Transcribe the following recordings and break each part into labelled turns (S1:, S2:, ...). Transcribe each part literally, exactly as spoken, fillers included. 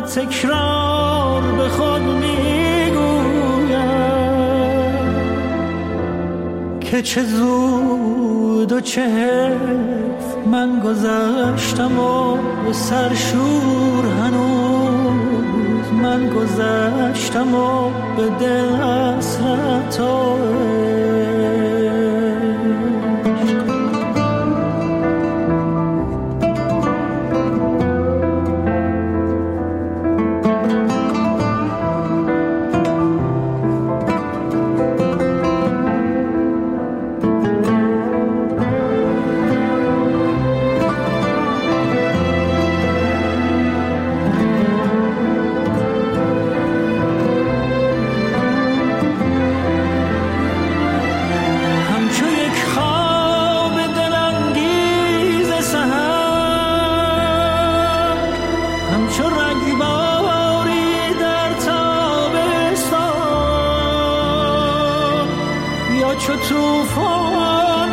S1: تکرار به خود میگویم که چه زود و چه حیف من گذشتم و به سرشور هنوز من گذشتم و به دل حسرت و چو توفان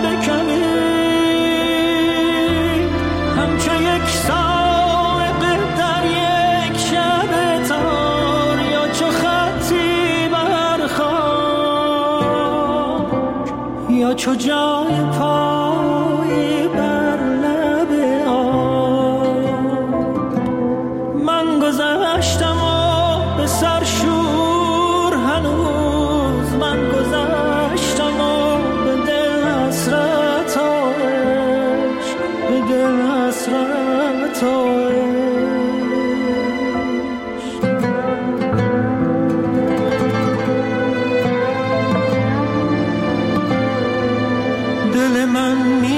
S1: بکمید همچو یک سائق در یک شب تار یا چو خطی بر خاک یا چو جای پایی بر لب آب من گذشتم و به سرشور هنوز من گذشتم حسرت و دل من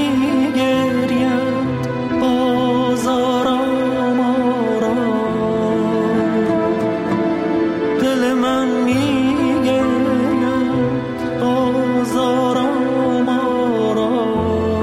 S1: میگرید باز آرام آرام دل من میگرید باز آرام آرام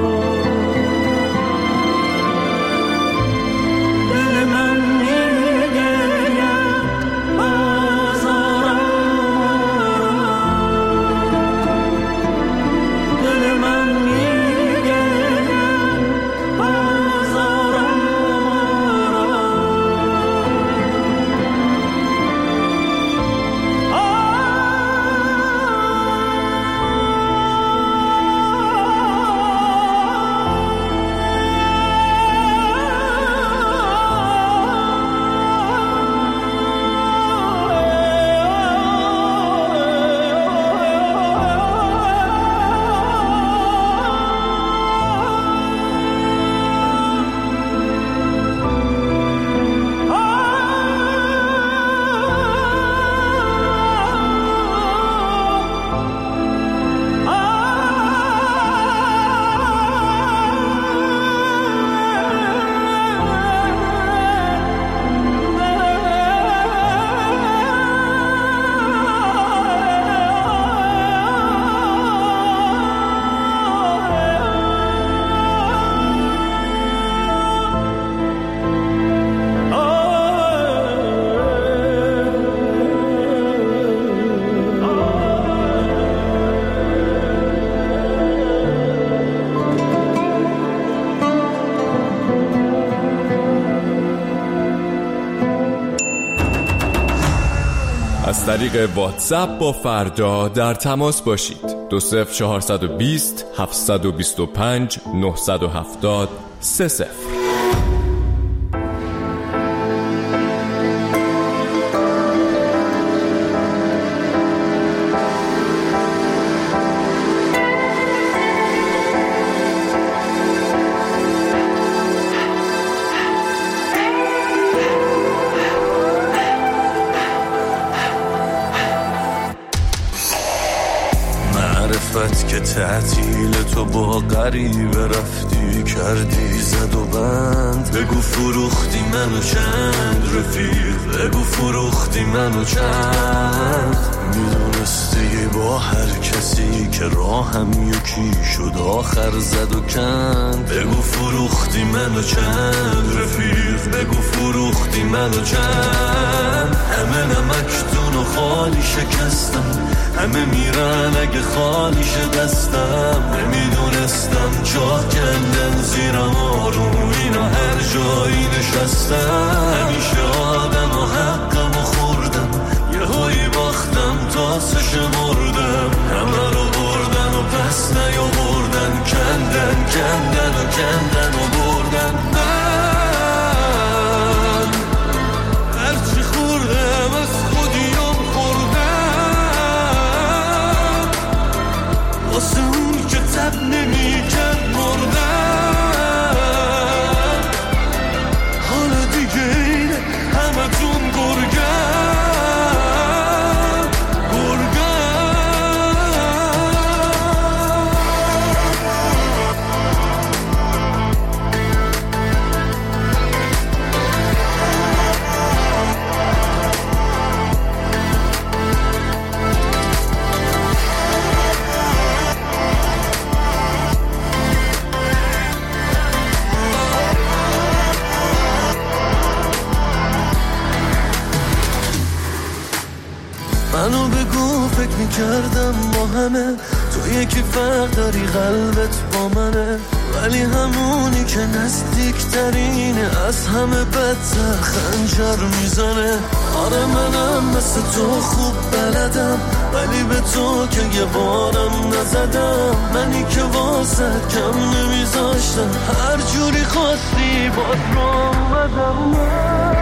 S2: از طریق واتساپ با فردا در تماس باشید. دو صفر چهارصد و بیست هفتصد و بیست و پنج نهصد و هفتاد سه صفر.
S3: که تعطیل تو با غریبه رفتی کردی زد و بند بگو فروختی منو چند رفیق بگو فروختی منو چند میدونستی با هر کسی که راهم یکی شد آخر زد و کند بگو فروختی منو چند رفیق بگو فروختی منو چند همه نمکتون و خالی شکستم همه میرن اگه خالی شه دستم نمیدونستم جا کندن زیرم آروم اینا هر جایی نشستم همیشه آدم و هر منو بگو فکر میکردم با همه تو یکی فرق داری قلبت با منه، ولی همونی که نزدیکترینه از همه بدتر خنجر میزنه. آره منم مثل تو خوب بلدم، ولی به تو که یه بارم نزدم. منی که واسه کم نمیذاشتم، هر جوری خواستی باز رو آمدم.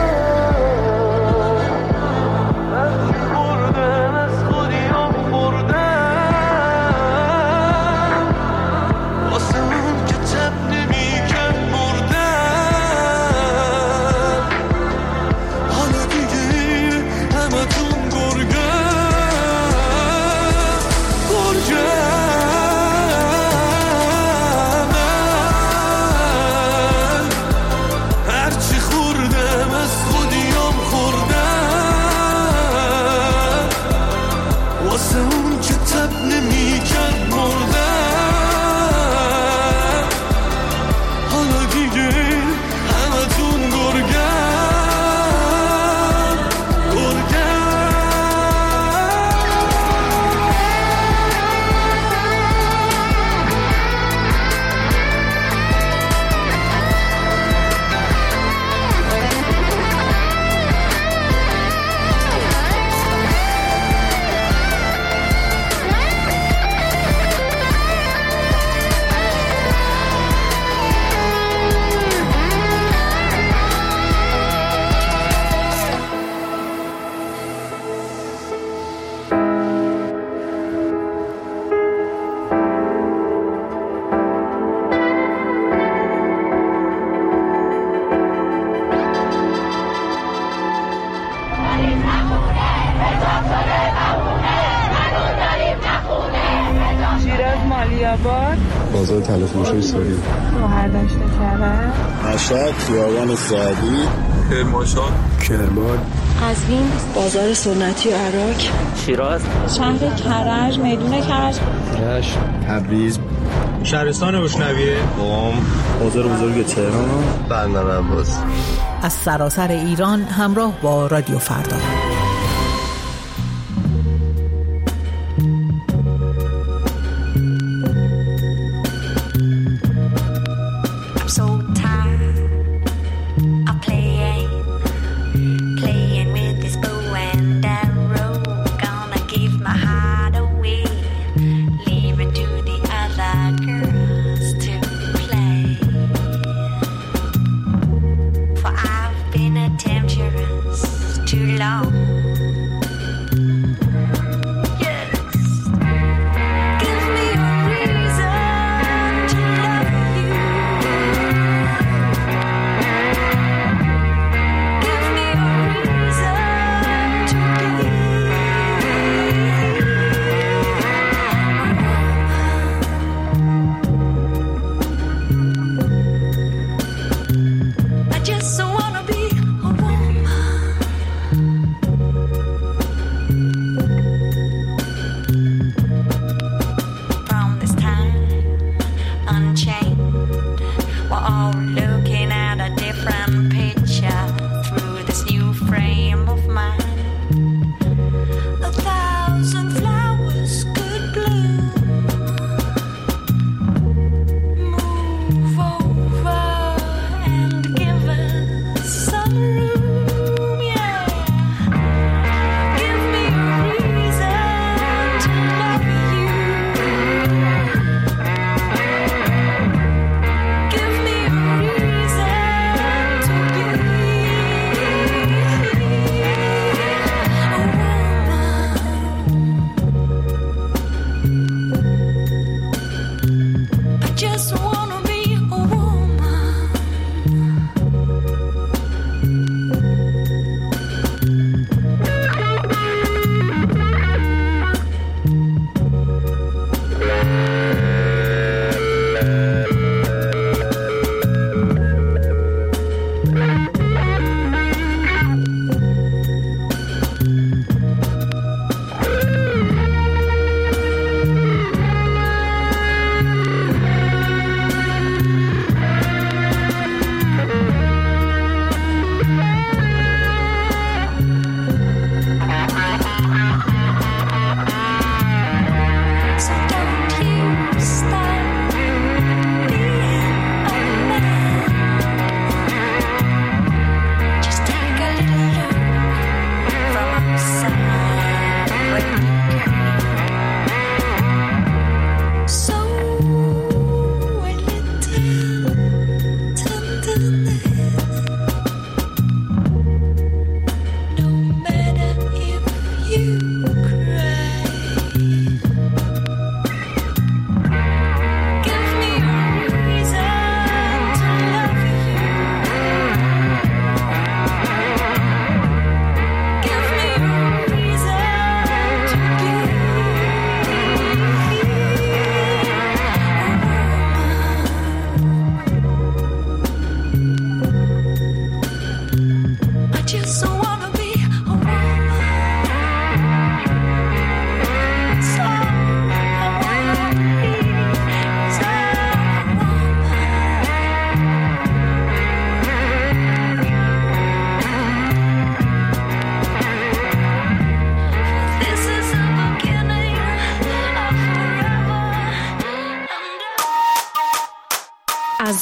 S4: بازار تلفروشی ساری،
S5: شهردشت کرد،
S4: مشهد، خیابان سعدی،
S2: کرمانشاه،
S4: کرمان،
S5: قزوین، بازار سنتی عراق،
S6: شیراز،
S5: شهر کرج، میدون کرج،
S4: رشت، تبریز،
S7: شهرستان روشنویه،
S4: قم، بازار بزرگ تهران،
S3: بندر عباس.
S8: از سراسر ایران همراه با رادیو فردا.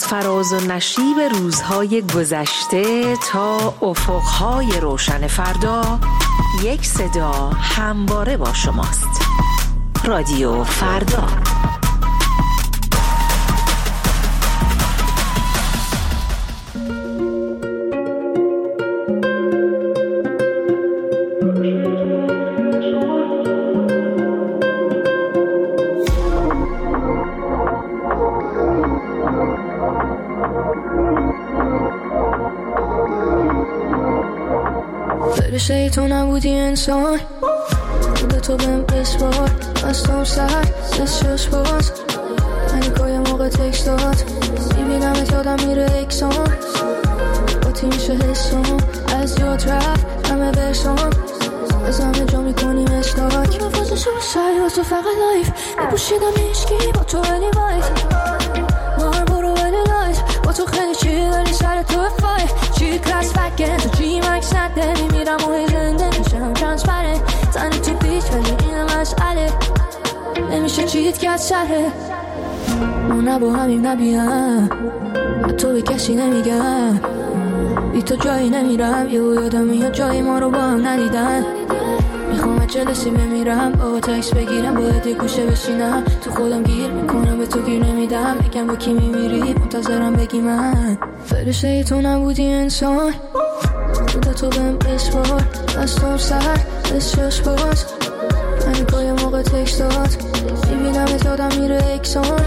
S6: از فراز و نشیب روزهای گذشته تا افقهای روشن فردا، یک صدا همواره با شماست. رادیو فردا.
S9: فرشته تو نبودی انسان، بوده تو بهم بسپار، بستم سر دست شش باز، پنیکای موقع تکس داد، میبینم ات یادم میره اکسان، با تی میشه حسام، از یاد رفت همه برسام، از همه جا میکنیم استاک، مفازشو سری و تو فقط لایف، نپوشیدم ایشکی با تو ولی وایت، مار برو ولی لایت، با تو خیلی چی داری سر تو فایت، چی کلاس فکن تو جی مکس نده، میمیرم و هی زنده میشم ترانسپرنت، تنی تو بیچ ولی این مسئله، نمیشه چیت که از شهره، ما نه با همیم نبیم، تو به کسی نمیگم، بی تو جایی نمیرم، یه یادم میاد جایی ما رو با هم ندیدن، میخوام از جلسی بمیرم، با تکس بگیرم، باید یه گوشه بشینم، تو خودم گیر میکنم، به تو گیر نمیدم، بگم با کی میمیری منتظرم بگی من، فرشته تو نبودی انسان، بوده تو بهم بسپار، بستم سر دست شش باز، پنیکای موقع تکس داد، میبینم ات یادم میره اکسان،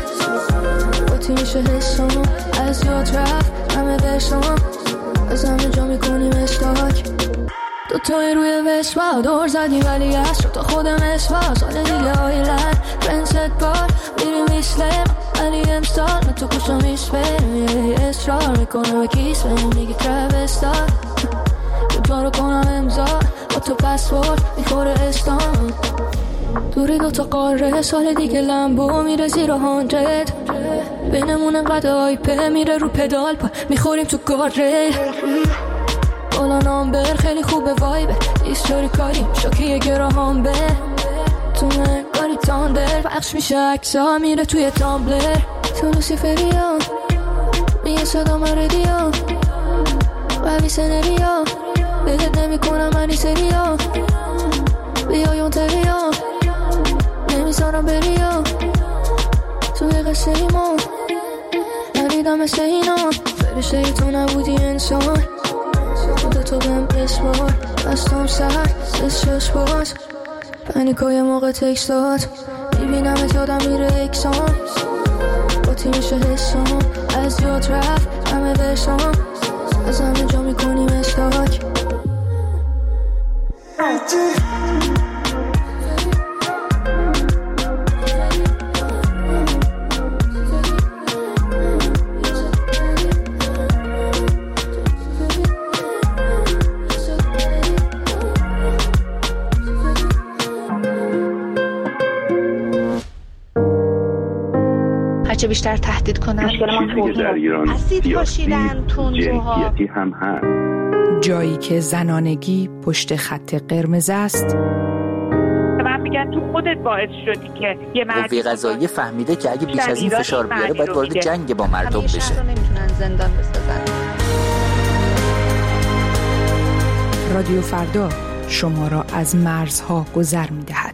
S9: با تی میشه حسام، از یاد رفت همه برسام، از همه جا میکنیم استاک، دو تای روی وسوا دور زدی ولی از رو تا خودم اسوا، سال دیگه آیلن فرنست بار میریم ایسلم ولی امستار، من تو کشم ایسپرم یه اصرار میکنم و کیس بهم میگی ترابستار، کجا رو کنم امضا با تو پسورد میخوره استان، دوری دوتا قاره سال دیگه لمبو میره زیر هاندرد، بینمون انقدر آیپه میره رو پدال پا میخوریم تو گاره، بالا نامبر خیلی خوبه وایبه، ایستوری کاری شاکیه گراهام به تو من کاری تاندر، پخش میشه اکسا میره توی تامبلر، تو لوسیفریا میگه صدا من ردیا، قوی سنریا بهت نمی کنم منی سریا، بیایون تریا نمیزارم بریا، توی قصه ایمان ندیدم مثل اینا، فرشته تو نبودی انسان، بوده تو بهم بسپار، بستم سر دست شش باز، پنیکای موقع تکس داد، میبینم ات یادم میره اکسان، با تی میشه حسام، از یاد رفت همه برسام، از همه جا میکنیم استاک.
S5: چه بیشتر تهدید کنن اسید پاشیدن تندروها
S10: هم هست.
S8: جایی که زنانگی پشت خط قرمز است،
S11: من میگن تو خودت باعث شدی که یه مرد
S12: قوه قضاییه فهمیده که اگه بیش از این فشار بیاره باید وارد جنگ با مردم بشه.
S5: همیشه نمیتونن زندان بسازن.
S8: رادیو فردا شما را از مرزها گذر می‌دهد.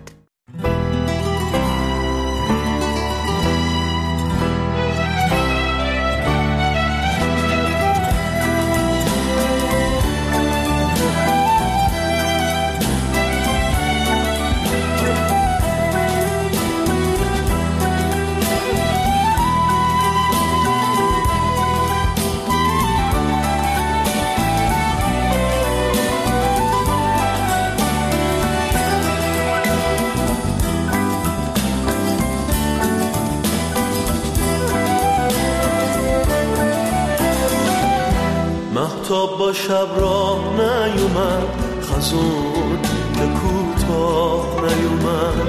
S3: مهتاب با شب راه نیومد، خزون که کوتاه نیومد،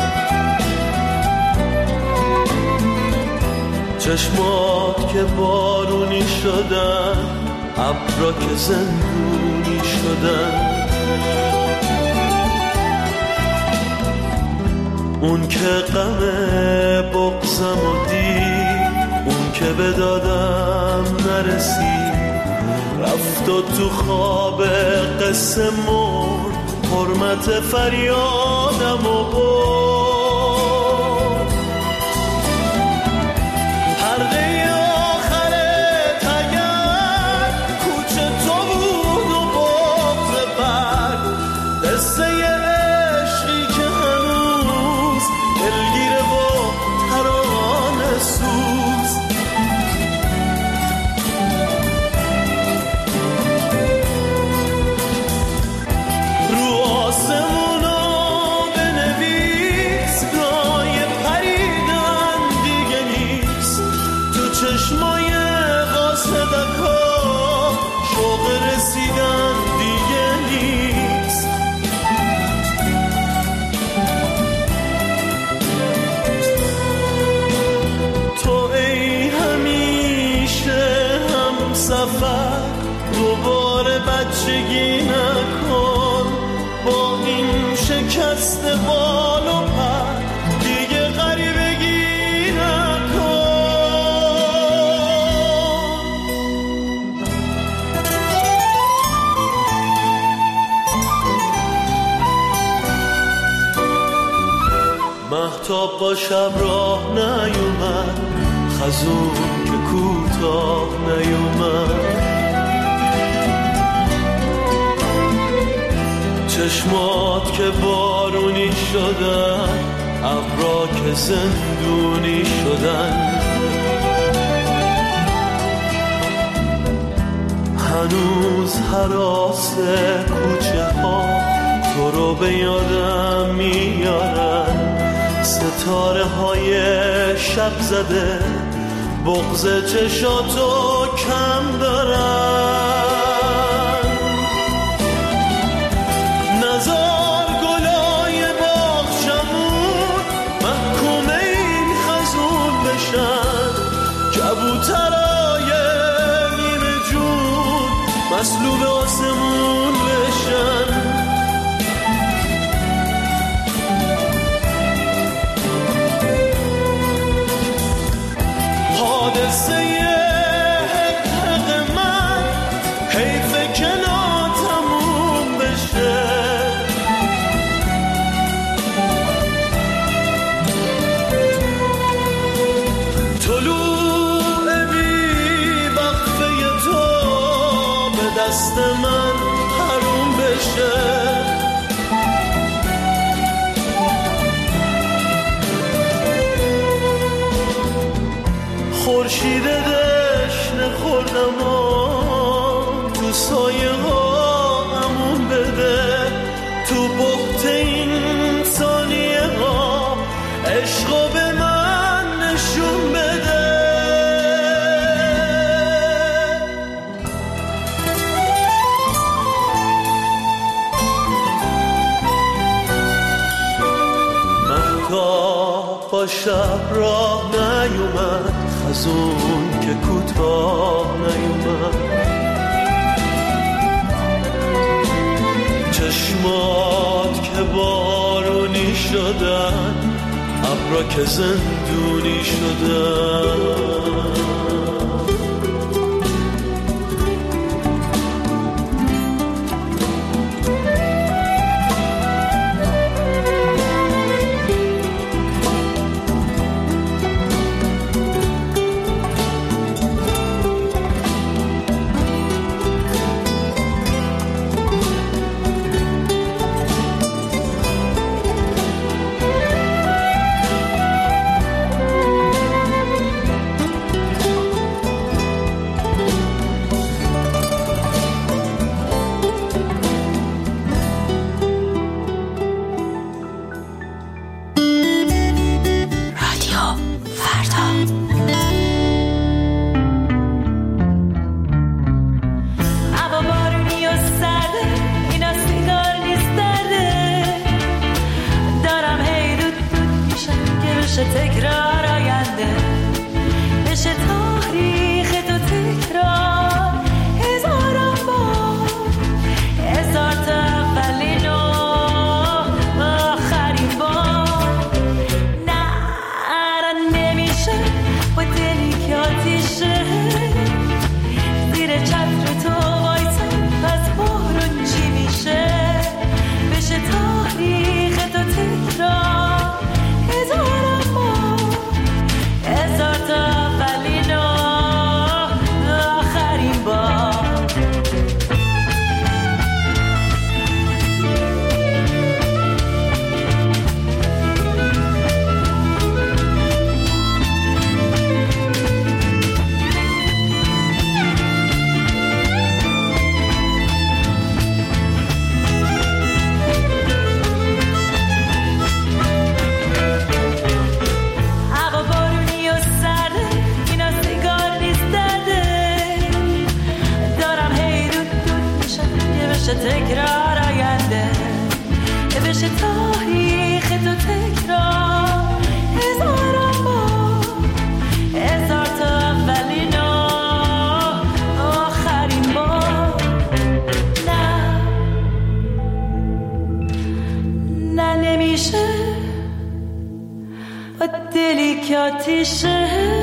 S3: چشمات که بارونی شدن، ابرا که زندونی شدن، اون که غم بغضم و دید، اون که به دادم نرسید، رفت و تو خواب قصه مرد، حرمت فریادم و برد. حلقه آخر تگر کوچه تو بود و بغض برد، قصه عشقی که هنوز دلگیره و ترانه سوز. رو آسمونا بنویس رای پریدن دیگه نیست، تو چشمای قاصدکا شوق رسیدن دیگه نیست. تو ای همیشه هم سفر دوباره بچگی نکن، با این شکست بال و پر دیگه غریبگی نکن. مهتاب با شب راه نیومد، خزون که کوتاه نیومد. چشمات که بارونی شدن، ابرا که زندونی شدن. هنوز هراس کوچه ها تو رو به یادم میارن، ستاره های شب زده بغض چشاتو کم دارن. نزار گلای باغچمون محکوم این خزون بشن، کبوترای نیمه جون مسلوب آسمون بشن. حادثه حق من حیف که ناتموم بشه. طلوع بی وقفه تو به دست من حروم بشه. خورشید دشنه خوردم و تو سایه ها امون بده، تو بحت این ثانیه ها عشقو به من نشون بده. مهتاب با شب راه نیومد، خزون که کوتاه نیومد. چشمات که بارونی شدن، ابرا که زندونی شدن.
S1: بهار آینده که بشه تاریخ تو تکرار هزاران بار هزار تا اولین و آخرین بار. نه نه نمیشه با دلی که آتیشه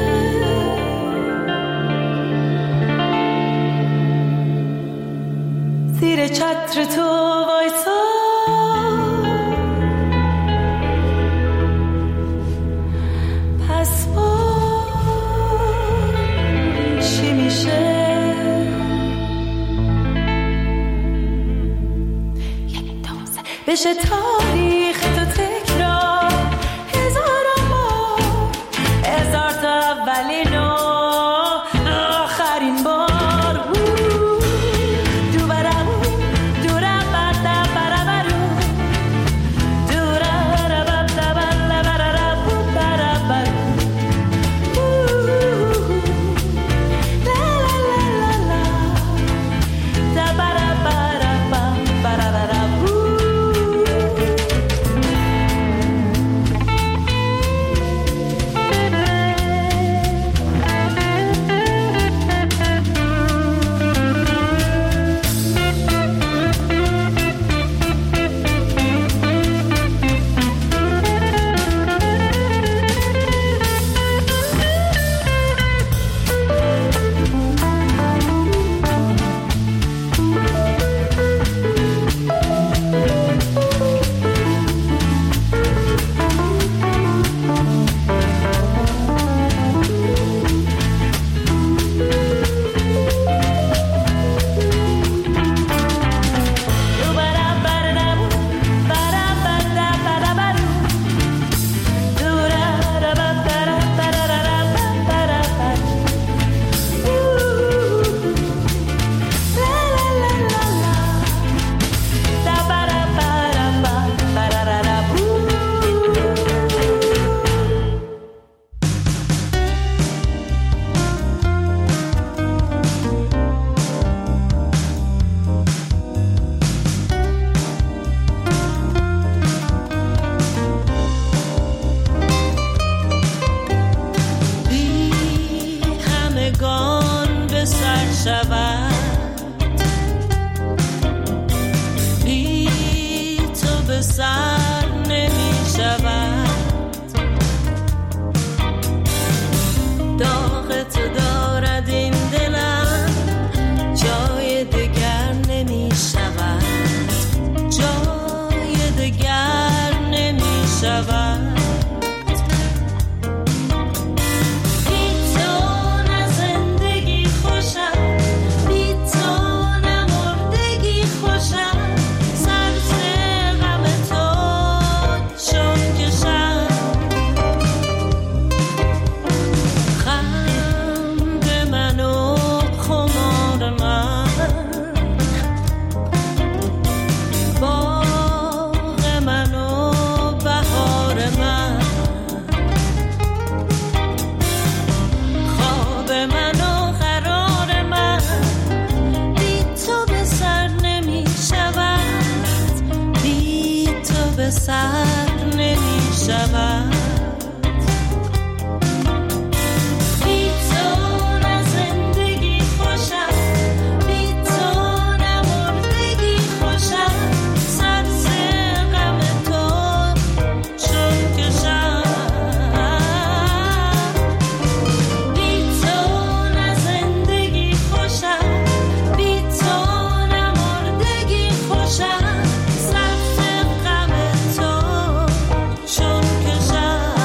S1: زیر چتر تو وایسا پس با چی میشه بشه تاریخ تو تکرار هزاران بار هزار تا اولین و آخرین بار. چون که شب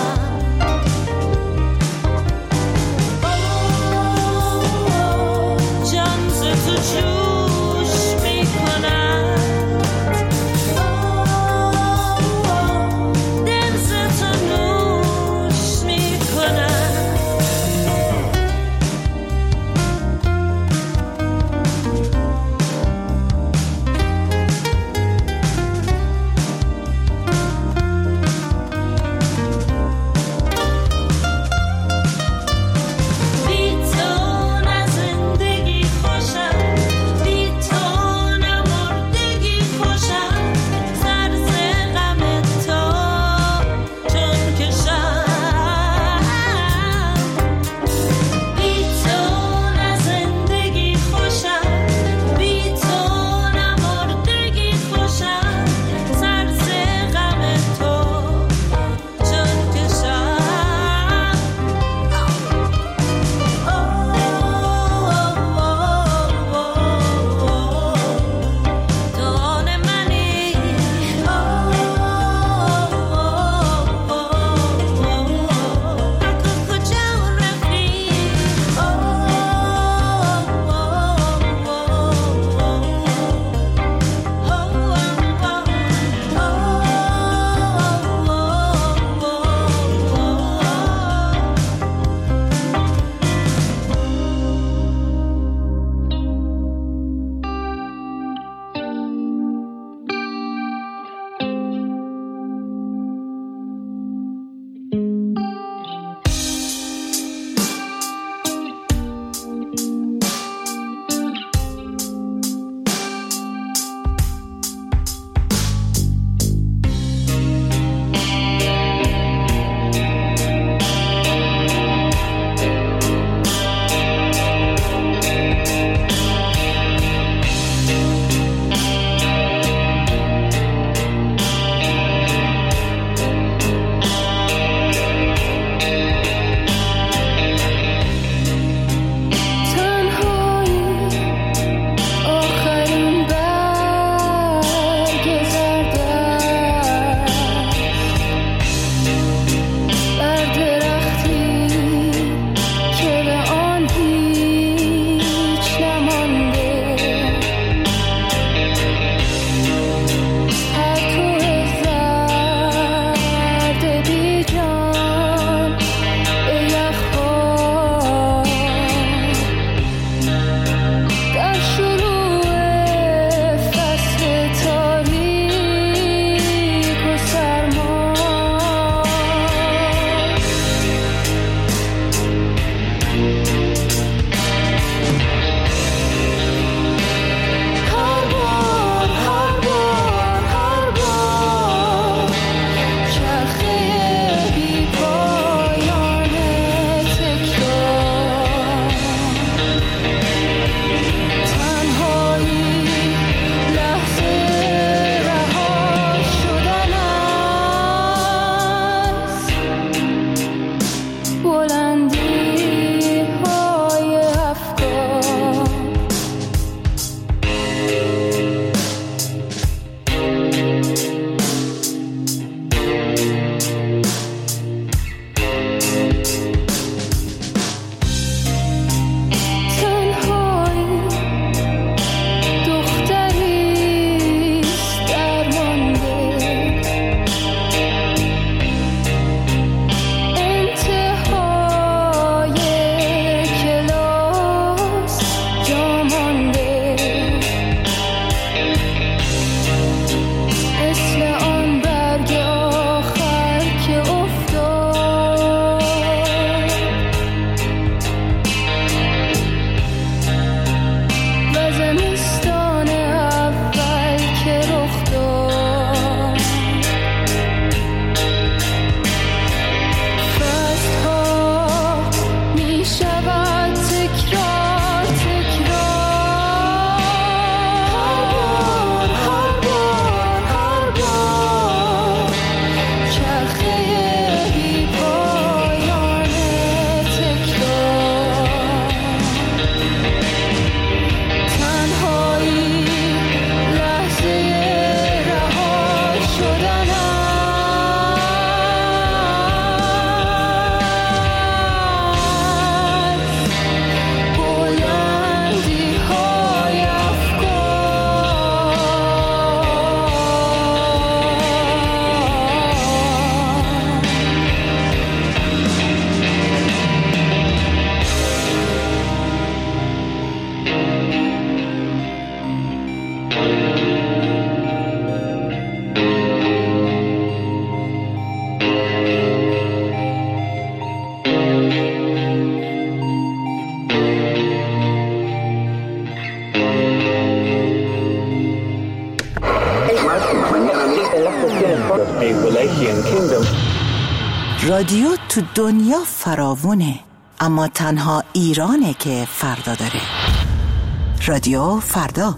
S6: رادیو تو دنیا فراوونه، اما تنها ایرانه که فردا داره. رادیو فردا.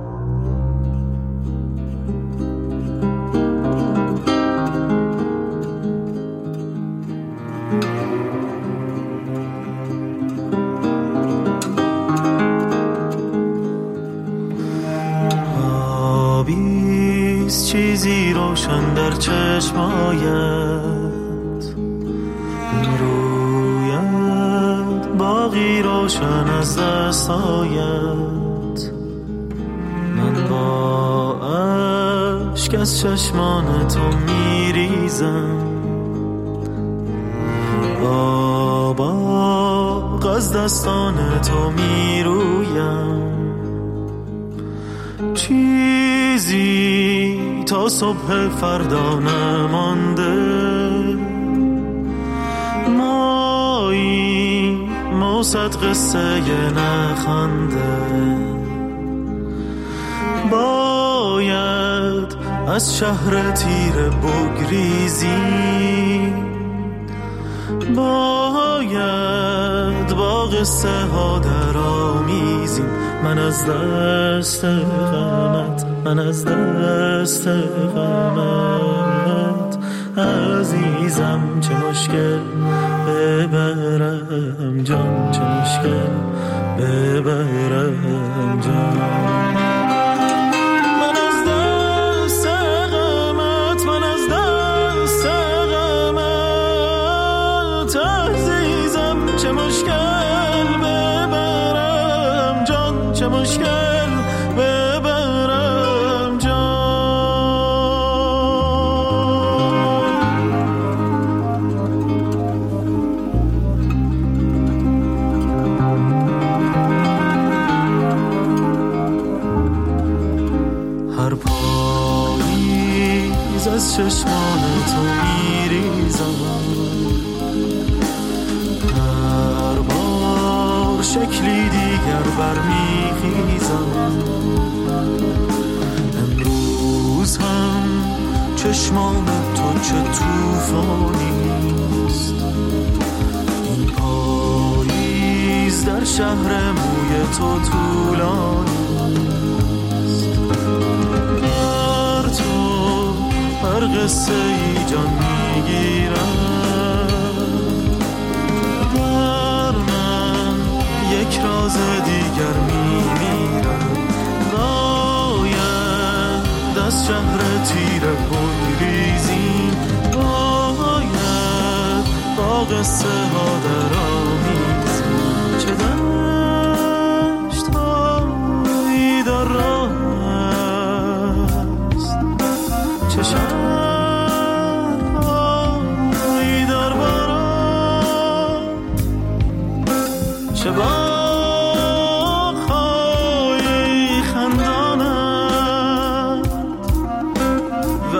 S3: آبیست چیزی روشن در چشمایت میروید، باقی روشن از دستایت. من با عشق از چشمان تو میریزم، با باغ از دستان تو میرویم. چیزی تا صبح فردا نمانده، مایی موسد قصه نخنده. باید از شهر تیره بگریزی، باید با قصه ها در آمیزیم. من از دست غمت، من از دست غمت عزیزم، چه مشکل ببرم جان، چه مشکل ببرم جان. من از دست غمت، من از دست غمت عزیزم، چه مشکل ببرم جان، چه مشکل ببرم جان. هر پاییز از چشمان تو میریزم، هر بار شکلی دیگر برمیخیزم. امروز هم چشمان تو چه توفانیست، این پاییز در شهر موی تو طولانیست. بر تو هر قصه ای جان میگیرم، در من یک راز دیگر میمیرم. باید از شهر تیره بگریزیم، باید با قصه ها در آمیزیم. چه دشت هایی در راه است، چه شهرهایی در باران، چه باغ‌های خندانند و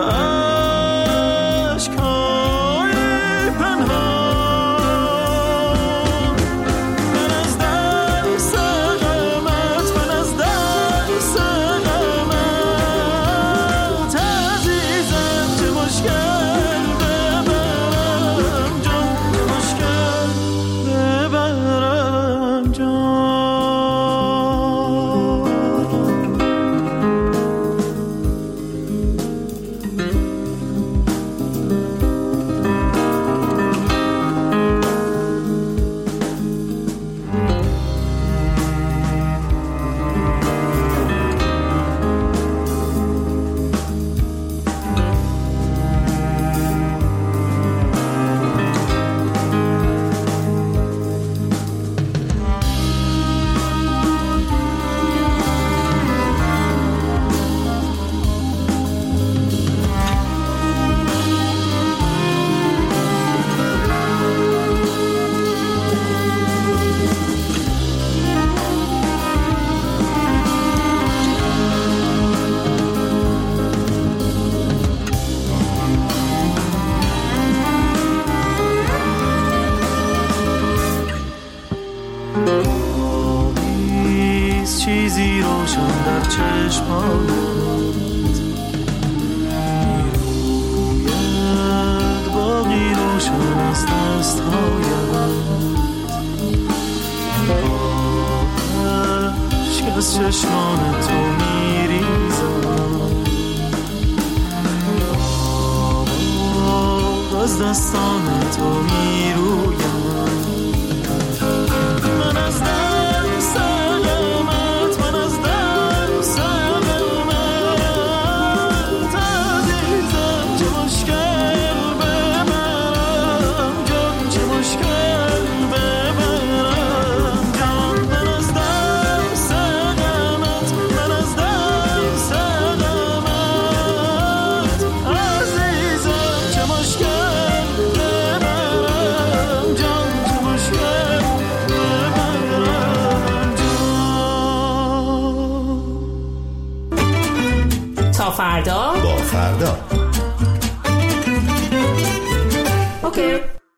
S3: اشک‌های پنهان. من از دست غمت، من از دست غمت عزیزم، چه مشکل ببرم جان، چه مشکل ببرم جان. چیزی روشن در چشمانت از چشمان تو میریزم، از دستان تو میرویم. من از دم سلامت، من از دم سلامت، عزیزم چه مشکل ببرم جان، چه مشکل ببرم جان. من از دم سلامت، من از دم سلامت، عزیزم چه مشکل ببرم جان، چه مشکل ببرم جان.
S6: تا فردا
S10: با فردا.
S6: اوکی.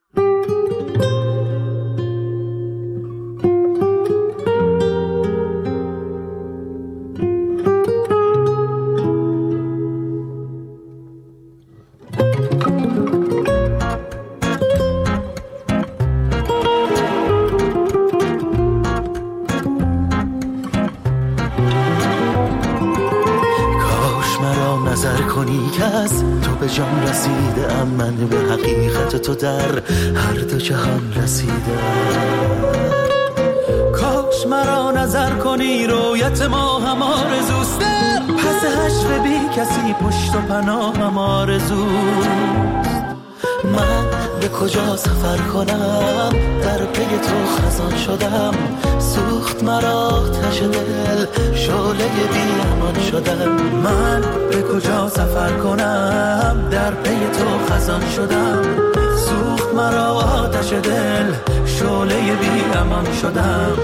S3: به جان رسیده ام، من به حقیقت تو در هر دو جهان رسیدم. کاش مرا نظر کنی، رویت ما هم آرزوست، پس حشر بی کسی پشت و پناه هم آرزوست. من به کجا سفر کنم، در پی تو خزان شدم، سوخت مرا آتش دل، شعله بی امان شدم. من به کجا سفر کنم، در پی تو خزان شدم، سوخت مرا آتش دل، شعله بی امان شدم.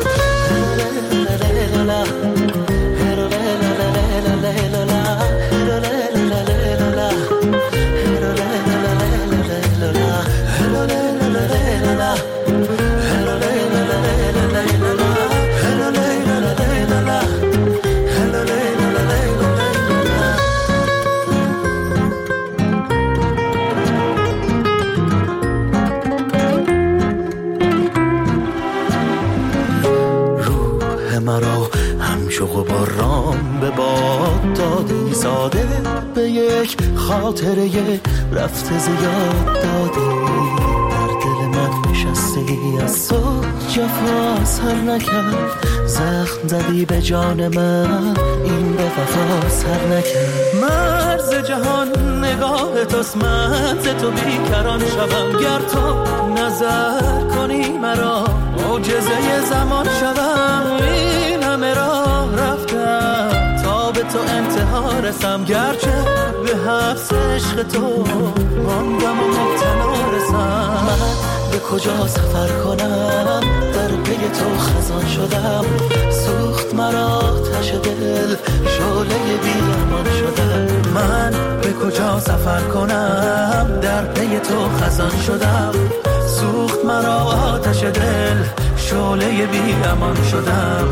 S3: شوق باران به باد دادی، ساده به یک خاطره رفته زیاد دادی. در دل من نشستی، از تو جفا سر نکرد، زخم زدی به جان من، این به وفا سر نکرد. مرز جهان نگاه توست، من ز تو بیکران شوم، گر تو نظر کنی مرا معجزه زمان شوم. این همه راه رفتم تا به تو انتها رسم، گرچه به حبس عشق تو ماندم و مبتلا رسم. من به کجا سفر کنم، در پی تو خزان شدم، سوخت مرا آتش دل، شعله بی امان شدم. من به کجا سفر کنم، در پی تو خزان شدم، سوخت مرا آتش دل، شعله بی امان شدم.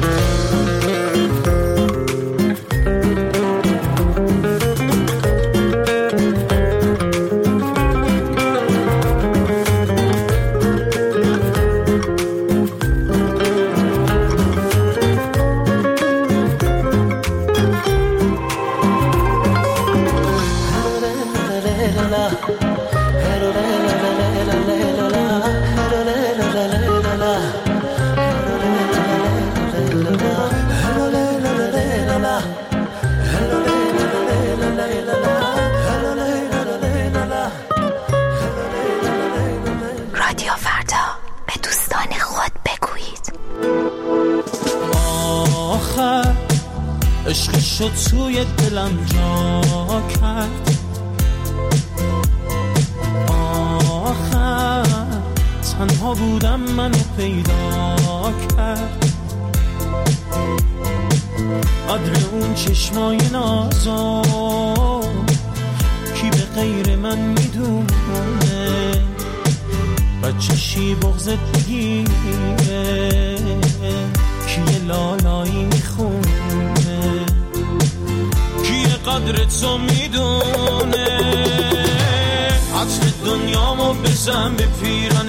S6: رادیو فردا، به دوستان خود بگویید.
S3: آخر عشق شد توی دلم جا کرد، آخر تنها بودم منو پیدا کرد. قدر اون چشمای نازو کی به غیر من میدونه، بچشی بغضت بگیره کی لالایی میخونه، کی قدر تو میدونه. عطر دنیامو بزن به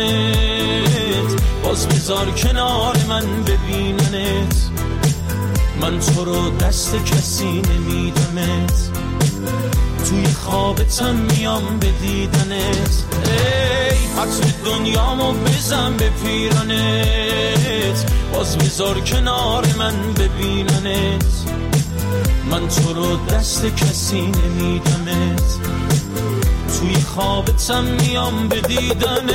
S3: پیرانت، باز بذار کنار من ببیننت. من تو رو دست کسی نمیدمت، توی خوابتم میام به دیدنت. ای حتم دنیامو بزن به پیرانت، باز بذار کنار من ببیننت. من تو رو دست کسی نمیدمت، توی خوابتم میام به دیدنت.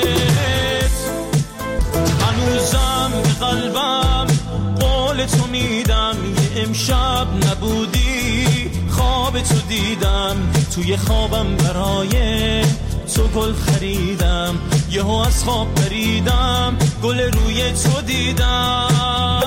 S3: هنوزم به قلبم قول تو میدم، یه امشب نبودی خواب تو دیدم. توی خوابم برای تو گل خریدم، یهو از خواب پریدم گل روی تو دیدم.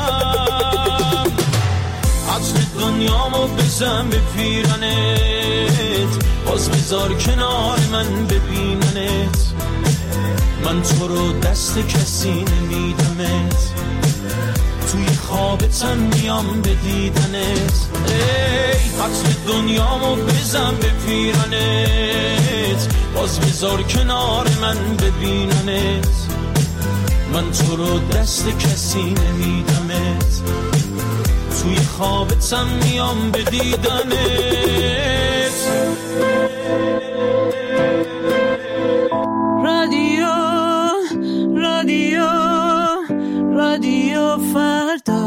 S3: عطر دنیامو بزن به پیرانت، باز بذار کنار من ببیننت. من تو رو دست کسی نمیدمت، توی خوابتم میام به دیدنت. ای عطر دنیامو بزن به پیرانت، باز بذار کنار من ببیننت. من تو رو دست کسی نمیدمت، توی خوابتم میام به دیدنت.
S1: رادیو رادیو رادیو فردا.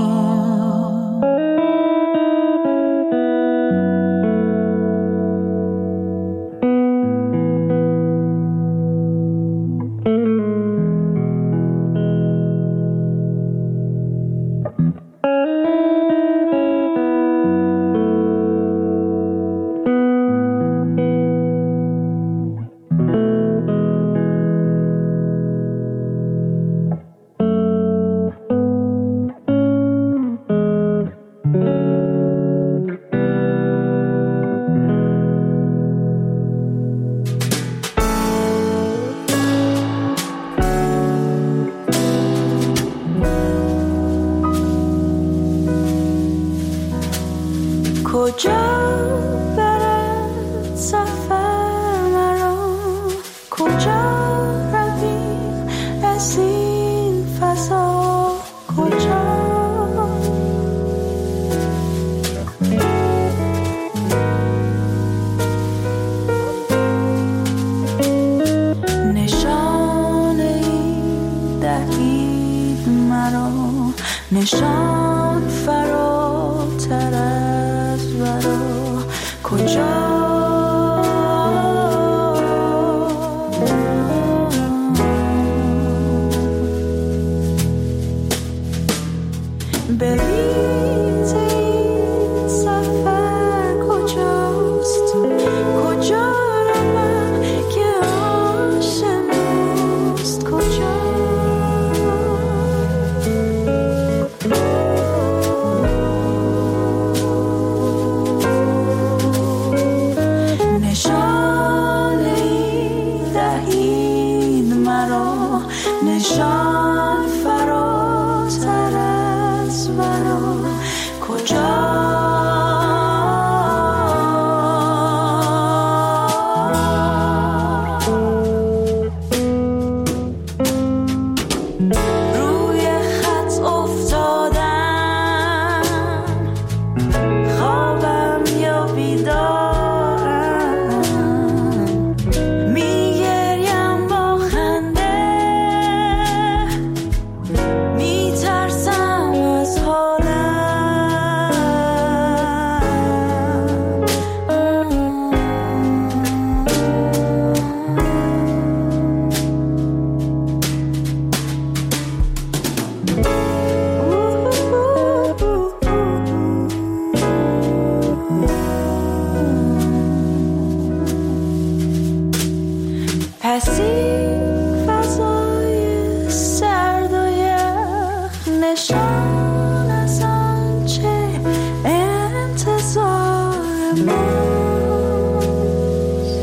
S1: کجا برد سفر مرا، کجا رویم از این فضا، کجا نشانه دهید مرا، نشان فراتر از ورا، کجا بریز این سفر کجاست، کجا روم که آشناست، کجا نشانه دهید مرا، نشان فراتر از ورا، کجا روی خط افتادم، خوابم یا بیدارم، میگریم با خنده، میترسم از پس این فضای سرد و یخ نشان از آنچه انتظار ماست،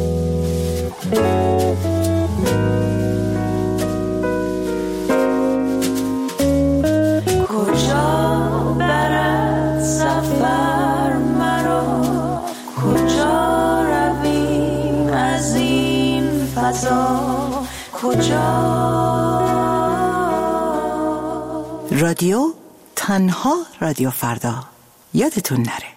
S1: کجا برد سفر مرا، کجا رویم از این فضا، کجا
S10: رادیو تنها رادیو فردا یادتون نره.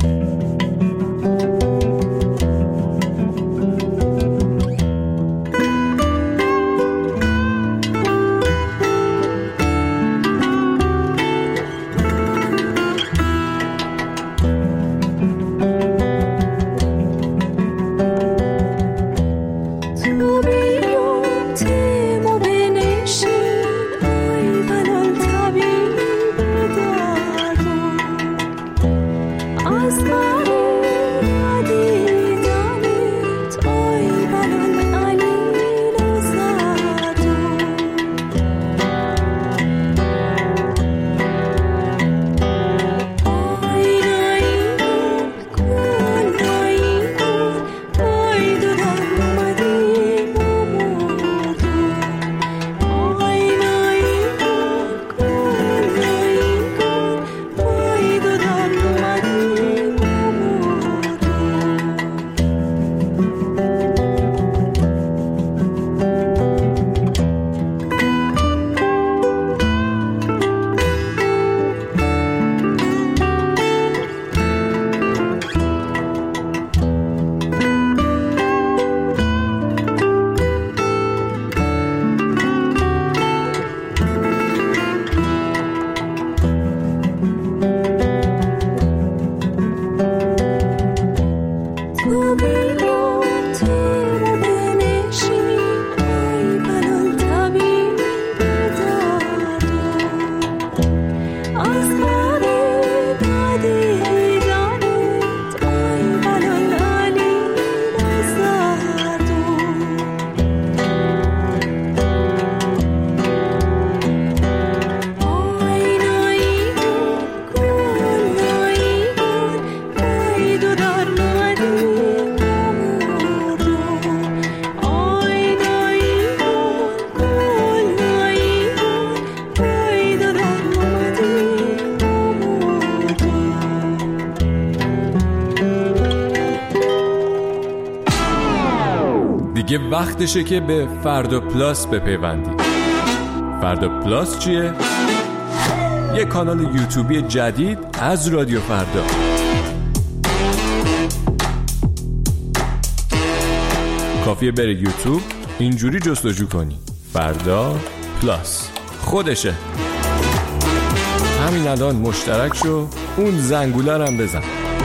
S2: دیگه وقتشه که به فردا پلاس بپیوندید. فردا پلاس چیه؟ یه کانال یوتیوبی جدید از رادیو فردا. کافیه بره یوتیوب، اینجوری جستجو کنی فردا پلاس، خودشه. همین الان مشترک شو، اون زنگوله رو هم بزن.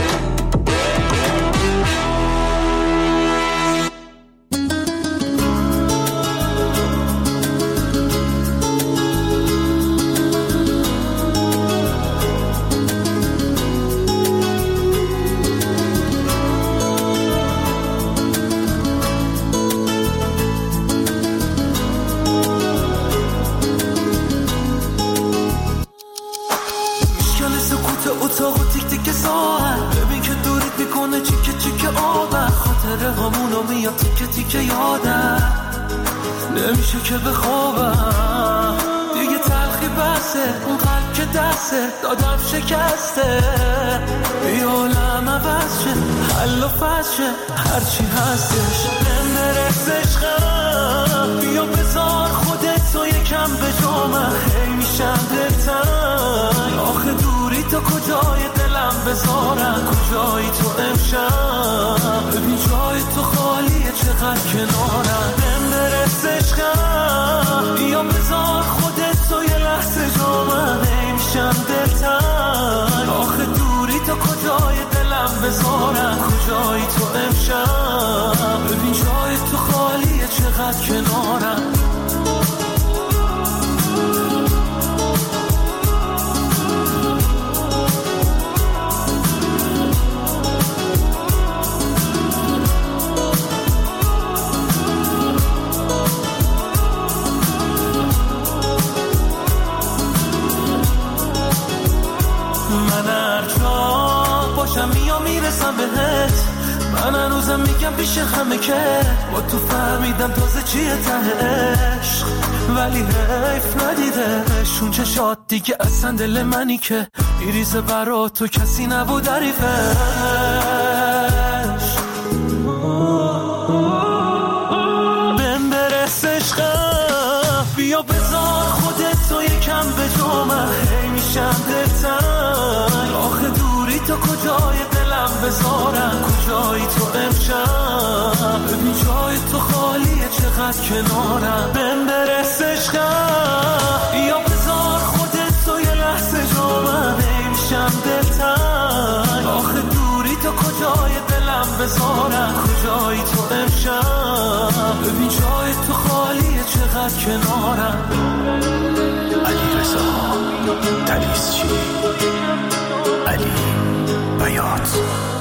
S3: اتاق تیک تیک ساعت ببین که دورت میکنه چیکه چیکه آبه خاطره همونو میاد تیکه تیکه یادم نمیشه که بخوابم دیگه تلخی بسه اون قلب که دسته دادم شکسته بی عالم عوض شه حل و فصل شه هرچی هستش بهم برس عشقم بیا بذار خودتو یکم به جامم هی میشم دلتنگ آخه دوری تو کجای دلم بذارم کجایی تو امشب ببین جای تو خالیه چقدر کنارم بهم برس عشقم بیا بذار خودتو یه لحظه جامم هی میشم دلتنگ آخه دوری تو کجای دلم بذارم کجایی تو امشب ببین جای تو خالیه چقدر کنارم باشم میام میرسم بهت من هنوزم میگم پیش همه که با تو فهمیدم تازه چیه ته عشق ولی حیف ندیدش اون چشات دیگه اصلا دل منی که میریزه برا تو کسی نبود عریفش بهم برس عشقم بیا بذار خودت تو یکم به جامم هی میشه نمیشم دلتنگ. آخه دوری تو کجای دلم بذارم، کجایی تو امشب، ببین جای تو خالیه چقدر کنارم. بهم برس عشقم، یا بذار خودت تو یه لحظه جا من، نمیشم دلتنگ. آخه دوری تو کجای دلم بذارم، کجایی تو امشب، ببین جای تو خالیه چقدر کنارم.
S13: علی رضا دلیسچی، علی بیات.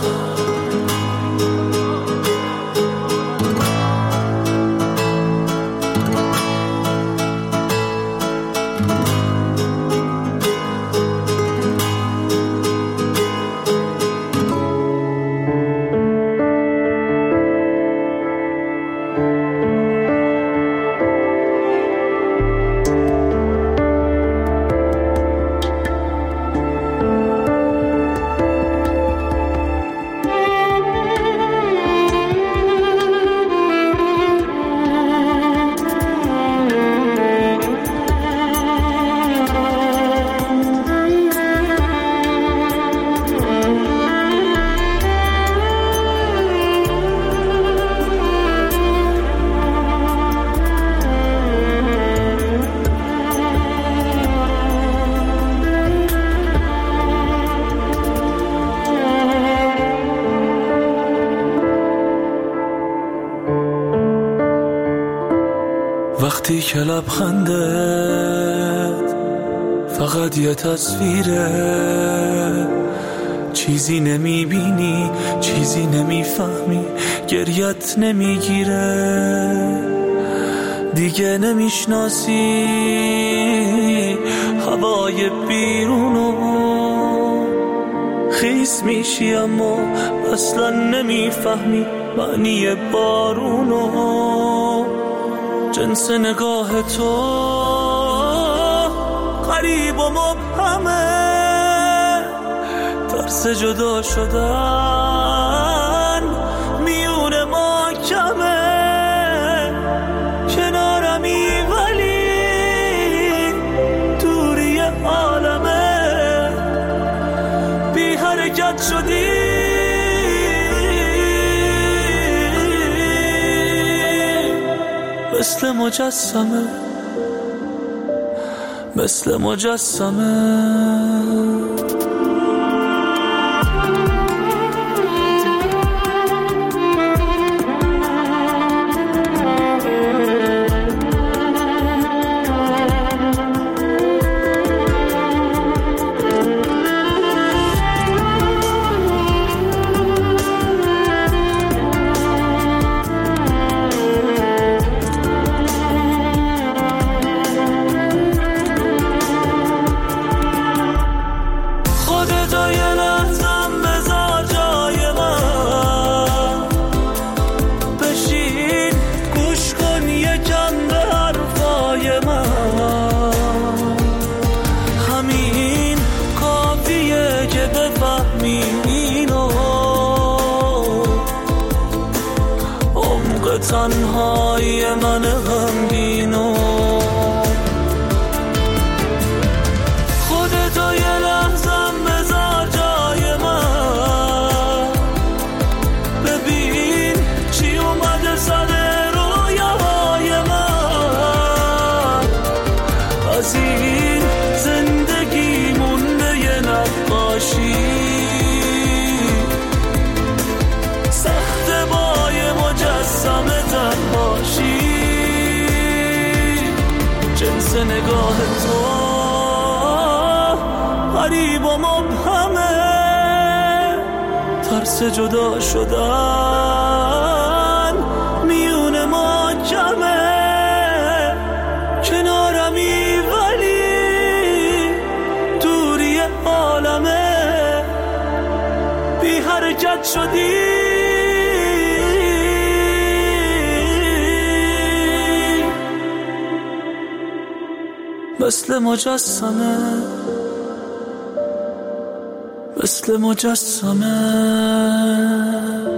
S3: وقتی که لبخندت فقط یه تصویره، چیزی نمیبینی، چیزی نمیفهمی، گریت نمیگیره، دیگه نمیشناسی هوای بیرونو، خیس میشی اما اصلا نمیفهمی معنی بارونو. جنس نگاه تو غریب و مبهمه، ترس جدا شدن میون ما کمه، کنارمی ولی دوری عالمه، بی حرکت شدی مثل مجسمه، مثل مجسمه. تنهای من غمگینو، خودتو یه لحظم بذار جای من، ببین چی اومده سر رویاهای من، از این زندگی مونده یه نقاشی، سخت بای مجسمه تنهاشی، جنس نگاه تو غریب و مبهمه، ترس جدا شدن میون ما کمه، کنارمی ولی دوری عالمه، بی حرکت شدی مثل مجسمه، مثل مجسمه.